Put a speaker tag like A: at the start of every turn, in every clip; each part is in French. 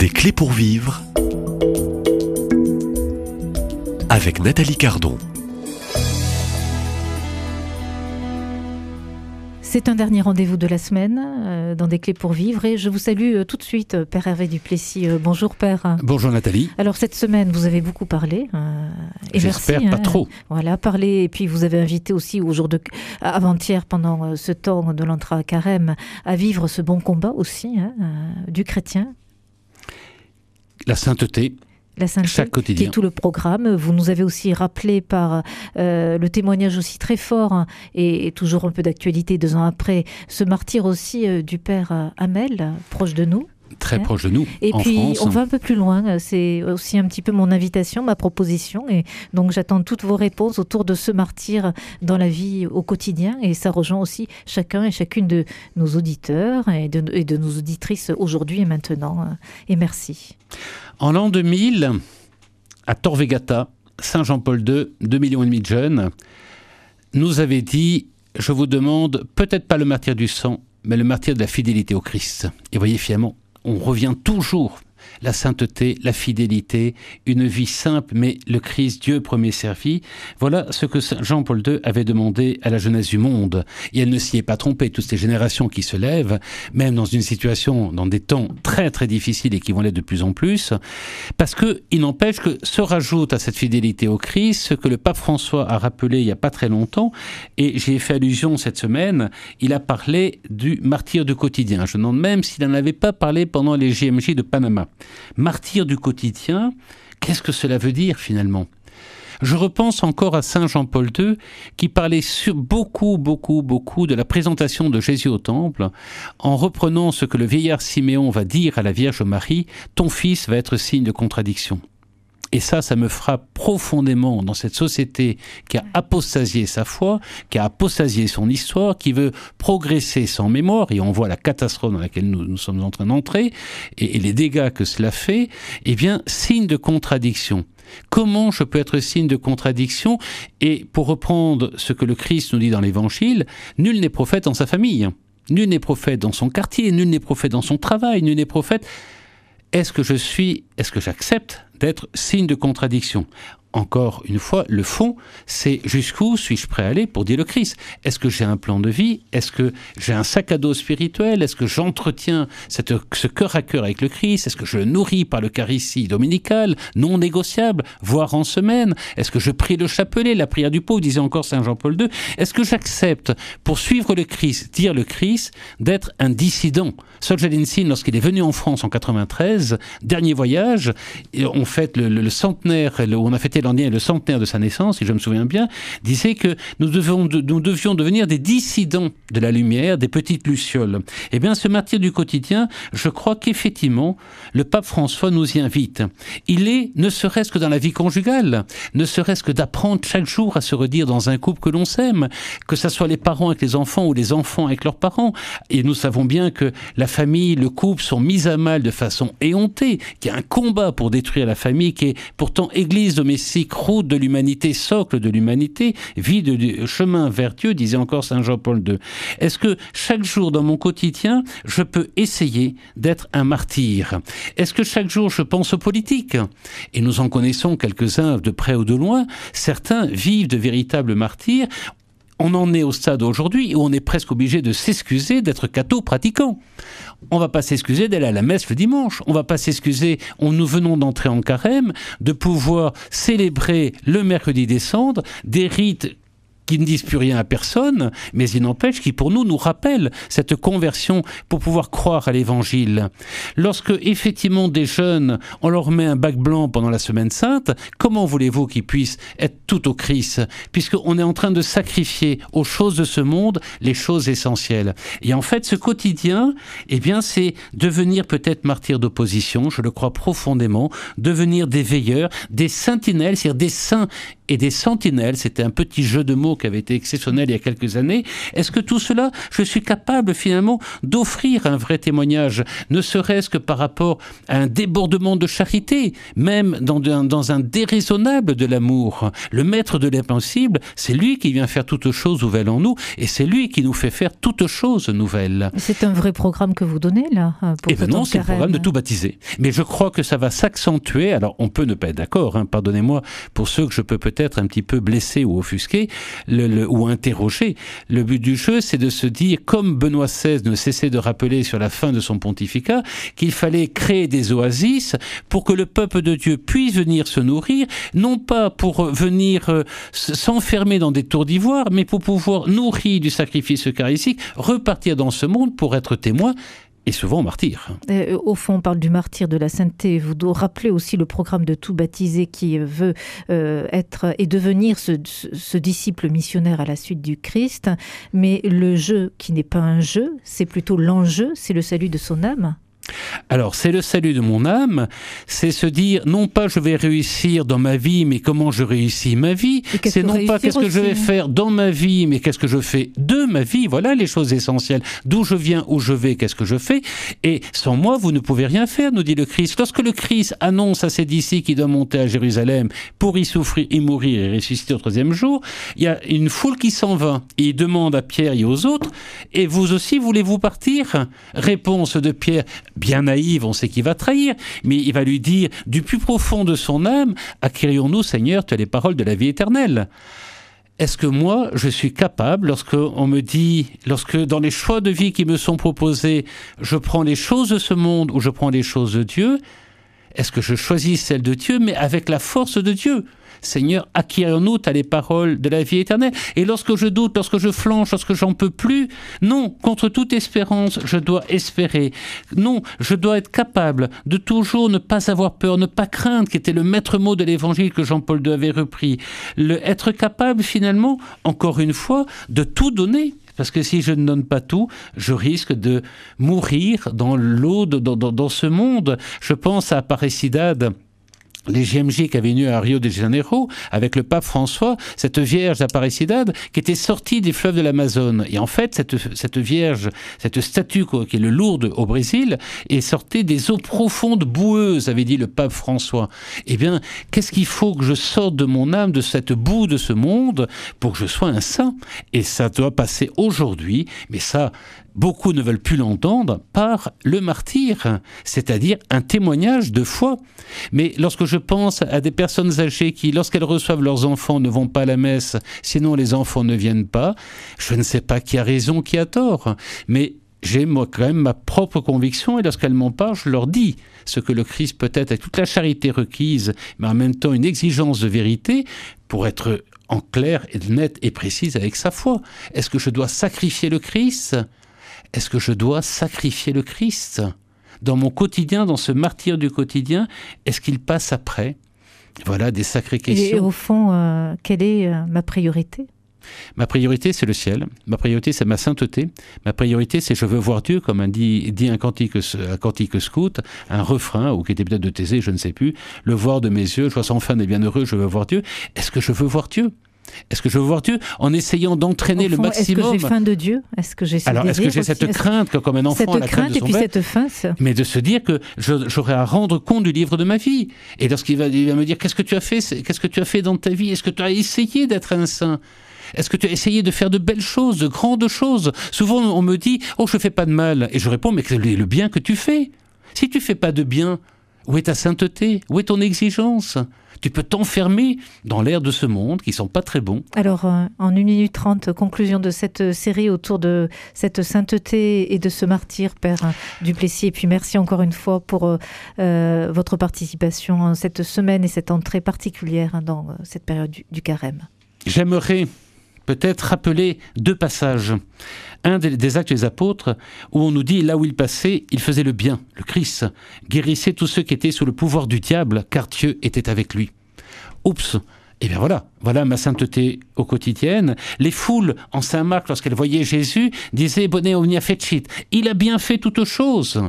A: Des clés pour vivre avec Nathalie Cardon.
B: C'est un dernier rendez-vous de la semaine dans Des clés pour vivre et je vous salue tout de suite, Père Hervé Duplessis. Bonjour Père.
C: Bonjour Nathalie.
B: Alors cette semaine, vous avez beaucoup parlé. Et
C: j'espère
B: merci,
C: pas trop.
B: Voilà, parlé. Et puis vous avez invité aussi au jour de avant-hier, pendant ce temps de l'entrée à Carême, à vivre ce bon combat aussi du chrétien.
C: La sainteté.
B: La sainteté,
C: chaque quotidien.
B: Qui est tout le programme. Vous nous avez aussi rappelé par le témoignage aussi très fort et toujours un peu d'actualité 2 ans après, ce martyre aussi du père Hamel, proche de nous.
C: Très proche de nous,
B: et
C: en
B: puis,
C: France.
B: on va un peu plus loin. C'est aussi un petit peu mon invitation, ma proposition. Et donc, j'attends toutes vos réponses autour de ce martyr dans la vie au quotidien. Et ça rejoint aussi chacun et chacune de nos auditeurs et de nos auditrices aujourd'hui et maintenant. Et merci.
C: En l'an 2000, à Tor Vergata, Saint Jean-Paul II, 2,5 millions de jeunes, nous avait dit « Je vous demande peut-être pas le martyre du sang, mais le martyre de la fidélité au Christ. » Et voyez, finalement, on revient toujours, la sainteté, la fidélité, une vie simple, mais le Christ, Dieu premier servi. Voilà ce que Saint Jean-Paul II avait demandé à la jeunesse du monde. Et elle ne s'y est pas trompée, toutes ces générations qui se lèvent, même dans une situation, dans des temps très très difficiles et qui vont l'être de plus en plus, parce qu'il n'empêche que se rajoute à cette fidélité au Christ ce que le pape François a rappelé il n'y a pas très longtemps, et j'y ai fait allusion cette semaine, il a parlé du martyr du quotidien. Je me demande même s'il n'en avait pas parlé pendant les JMJ de Panama. Martyr du quotidien, qu'est-ce que cela veut dire finalement ? Je repense encore à Saint Jean-Paul II qui parlait beaucoup de la présentation de Jésus au temple en reprenant ce que le vieillard Siméon va dire à la Vierge Marie, ton fils va être signe de contradiction. Et ça me frappe profondément dans cette société qui a apostasié sa foi, qui a apostasié son histoire, qui veut progresser sans mémoire, et on voit la catastrophe dans laquelle nous sommes en train d'entrer, et les dégâts que cela fait, eh bien, signe de contradiction. Comment je peux être signe de contradiction ? Et pour reprendre ce que le Christ nous dit dans l'Évangile, nul n'est prophète dans sa famille, nul n'est prophète dans son quartier, nul n'est prophète dans son travail, nul n'est prophète... Est-ce que j'accepte d'être signe de contradiction ? Encore une fois, le fond, c'est jusqu'où suis-je prêt à aller pour dire le Christ ? Est-ce que j'ai un plan de vie ? Est-ce que j'ai un sac à dos spirituel ? Est-ce que j'entretiens ce cœur à cœur avec le Christ ? Est-ce que je le nourris par l'Eucharistie dominicale, non négociable, voire en semaine ? Est-ce que je prie le chapelet, la prière du pauvre, disait encore Saint Jean-Paul II ? Est-ce que j'accepte, pour suivre le Christ, dire le Christ, d'être un dissident ? Solzhenitsyn, lorsqu'il est venu en France en 93, dernier voyage, on fête le centenaire, on a fêté l'an dernier le centenaire de sa naissance, si je me souviens bien, disait que nous devions devenir des dissidents de la lumière, des petites lucioles. Eh bien, ce martyr du quotidien, je crois qu'effectivement, le pape François nous y invite. Il est, ne serait-ce que dans la vie conjugale, ne serait-ce que d'apprendre chaque jour à se redire dans un couple que l'on s'aime, que ce soit les parents avec les enfants ou les enfants avec leurs parents. Et nous savons bien que la famille, le couple sont mis à mal de façon éhontée, qu'il y a un combat pour détruire la famille, qui est pourtant église domestique, route de l'humanité, socle de l'humanité, vie de chemin vers Dieu, disait encore Saint Jean-Paul II. Est-ce que chaque jour dans mon quotidien, je peux essayer d'être un martyr ? Est-ce que chaque jour je pense aux politiques ? Et nous en connaissons quelques-uns de près ou de loin. Certains vivent de véritables martyrs. On en est au stade aujourd'hui où on est presque obligé de s'excuser d'être catho-pratiquant. On ne va pas s'excuser d'aller à la messe le dimanche. On ne va pas s'excuser, nous venons d'entrer en carême, de pouvoir célébrer le mercredi des cendres des rites qui ne disent plus rien à personne, mais il n'empêche qui pour nous rappellent cette conversion pour pouvoir croire à l'évangile. Lorsque effectivement des jeunes, on leur met un bac blanc pendant la semaine sainte, comment voulez-vous qu'ils puissent être tout au Christ, puisqu'on est en train de sacrifier aux choses de ce monde les choses essentielles. Et en fait, ce quotidien, eh bien, c'est devenir peut-être martyr d'opposition, je le crois profondément, devenir des veilleurs, des sentinelles, c'est-à-dire des saints et des sentinelles. C'était un petit jeu de mots qui avait été exceptionnel il y a quelques années. Est-ce que tout cela, je suis capable finalement d'offrir un vrai témoignage, ne serait-ce que par rapport à un débordement de charité, même dans un déraisonnable de l'amour. Le maître de l'impossible, c'est lui qui vient faire toutes choses nouvelles en nous, et c'est lui qui nous fait faire toutes choses nouvelles.
B: C'est un vrai programme que vous donnez là pour ce
C: non, c'est le programme de tout baptiser. Mais je crois que ça va s'accentuer. Alors, on peut ne pas être d'accord, pardonnez-moi, pour ceux que je peux peut-être un petit peu blesser ou offusquer ou interroger. Le but du jeu, c'est de se dire, comme Benoît XVI ne cessait de rappeler sur la fin de son pontificat, qu'il fallait créer des oasis pour que le peuple de Dieu puisse venir se nourrir, non pas pour venir s'enfermer dans des tours d'ivoire, mais pour pouvoir nourrir du sacrifice eucharistique, repartir dans ce monde pour être témoin et souvent martyr.
B: Au fond, on parle du martyr, de la sainteté. Vous devez rappeler aussi le programme de tout baptisé qui veut être et devenir ce disciple missionnaire à la suite du Christ. Mais le jeu qui n'est pas un jeu, c'est plutôt l'enjeu, c'est le salut de son âme.
C: Alors, c'est le salut de mon âme, c'est se dire, non pas je vais réussir dans ma vie, mais comment je réussis ma vie. C'est non pas qu'est-ce que je vais faire dans ma vie, mais qu'est-ce que je fais de ma vie. Voilà les choses essentielles. D'où je viens, où je vais, qu'est-ce que je fais. Et sans moi, vous ne pouvez rien faire, nous dit le Christ. Lorsque le Christ annonce à ses disciples qu'il doit monter à Jérusalem pour y souffrir, y mourir et ressusciter au troisième jour, il y a une foule qui s'en va. Et il demande à Pierre et aux autres, et vous aussi, voulez-vous partir? Réponse de Pierre, bien naïve, on sait qu'il va trahir, mais il va lui dire, du plus profond de son âme, acquérions-nous, Seigneur, tu as les paroles de la vie éternelle. Est-ce que moi, je suis capable, lorsque dans les choix de vie qui me sont proposés, je prends les choses de ce monde ou je prends les choses de Dieu, est-ce que je choisis celles de Dieu, mais avec la force de Dieu? Seigneur, acquérons-nous, t'as les paroles de la vie éternelle. Et lorsque je doute, lorsque je flanche, lorsque j'en peux plus, non, contre toute espérance, je dois espérer. Non, je dois être capable de toujours ne pas avoir peur, ne pas craindre, qui était le maître mot de l'évangile que Jean-Paul II avait repris. Être capable, finalement, encore une fois, de tout donner. Parce que si je ne donne pas tout, je risque de mourir dans l'eau, dans ce monde. Je pense à Aparecidade, les JMJ qui avaient venu à Rio de Janeiro avec le pape François, cette Vierge d'Aparecidade qui était sortie des fleuves de l'Amazone. Et en fait, cette Vierge, cette statue qui est le Lourdes au Brésil, est sortie des eaux profondes boueuses, avait dit le pape François. Eh bien, qu'est-ce qu'il faut que je sorte de mon âme, de cette boue de ce monde, pour que je sois un saint? Et ça doit passer aujourd'hui, mais ça, beaucoup ne veulent plus l'entendre, par le martyr, c'est-à-dire un témoignage de foi. Mais lorsque je pense à des personnes âgées qui, lorsqu'elles reçoivent leurs enfants, ne vont pas à la messe, sinon les enfants ne viennent pas, je ne sais pas qui a raison, qui a tort. Mais j'ai moi quand même ma propre conviction, et lorsqu'elles m'en parlent, je leur dis ce que le Christ peut-être, avec toute la charité requise, mais en même temps une exigence de vérité, pour être en clair et net et précise avec sa foi. Est-ce que je dois sacrifier le Christ ? Est-ce que je dois sacrifier le Christ? Dans mon quotidien, dans ce martyr du quotidien, est-ce qu'il passe après? Voilà des sacrées questions.
B: Et au fond, quelle est ma priorité?
C: Ma priorité, c'est le ciel. Ma priorité, c'est ma sainteté. Ma priorité, c'est je veux voir Dieu, comme dit un cantique scout, un refrain, ou qui était peut-être de Thésée, je ne sais plus. Le voir de mes yeux, je vois sans fin des bienheureux, je veux voir Dieu. Est-ce que je veux voir Dieu? Est-ce que je veux voir Dieu en essayant d'entraîner le maximum?
B: Est-ce que j'ai faim de Dieu? Est-ce que j'ai
C: cette crainte comme un enfant à la crainte de son père? Cette faim, mais de se dire que j'aurai à rendre compte du livre de ma vie. Et lorsqu'il va me dire qu'est-ce que tu as fait? Qu'est-ce que tu as fait dans ta vie? Est-ce que tu as essayé d'être un saint? Est-ce que tu as essayé de faire de belles choses, de grandes choses? Souvent on me dit oh je fais pas de mal, et je réponds mais quel est le bien que tu fais? Si tu fais pas de bien, où est ta sainteté? Où est ton exigence? Tu peux t'enfermer dans l'air de ce monde qui ne sont pas très bons. Alors,
B: en 1 minute 30, conclusion de cette série autour de cette sainteté et de ce martyr, Père Duplessis. Et puis merci encore une fois pour votre participation en cette semaine et cette entrée particulière dans cette période du carême.
C: J'aimerais peut-être rappeler 2 passages. Un des Actes des Apôtres, où on nous dit, là où il passait, il faisait le bien. Le Christ guérissait tous ceux qui étaient sous le pouvoir du diable, car Dieu était avec lui. Oups! Eh bien voilà ma sainteté au quotidien. Les foules en Saint-Marc, lorsqu'elles voyaient Jésus, disaient « Bone omnia fecit ». Il a bien fait toutes choses.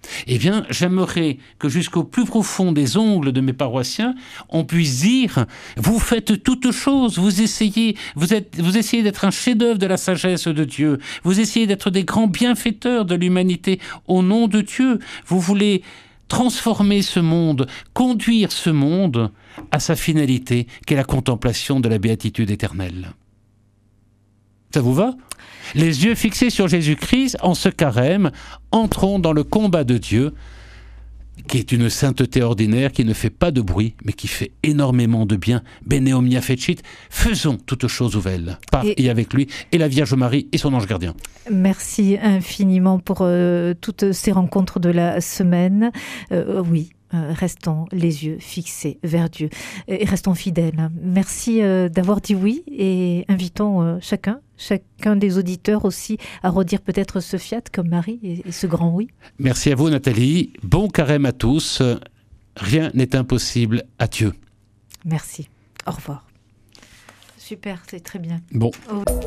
C: Eh bien, j'aimerais que jusqu'au plus profond des ongles de mes paroissiens, on puisse dire, vous faites toutes choses, vous essayez d'être un chef-d'œuvre de la sagesse de Dieu, vous essayez d'être des grands bienfaiteurs de l'humanité au nom de Dieu, vous voulez transformer ce monde, conduire ce monde à sa finalité, qu'est la contemplation de la béatitude éternelle. Ça vous va ? Les yeux fixés sur Jésus-Christ, en ce carême, entrons dans le combat de Dieu, qui est une sainteté ordinaire, qui ne fait pas de bruit, mais qui fait énormément de bien. Bene omnia fecit, faisons toutes choses nouvelles, par et avec lui, et la Vierge Marie et son ange gardien.
B: Merci infiniment pour toutes ces rencontres de la semaine. Oui. Restons les yeux fixés vers Dieu et restons fidèles. Merci d'avoir dit oui et invitons chacun des auditeurs aussi à redire peut-être ce fiat comme Marie et ce grand oui.
C: Merci à vous Nathalie, bon carême à tous, rien n'est impossible à Dieu.
B: Merci, au revoir. Super, c'est très bien.
C: Bon.
B: Oh.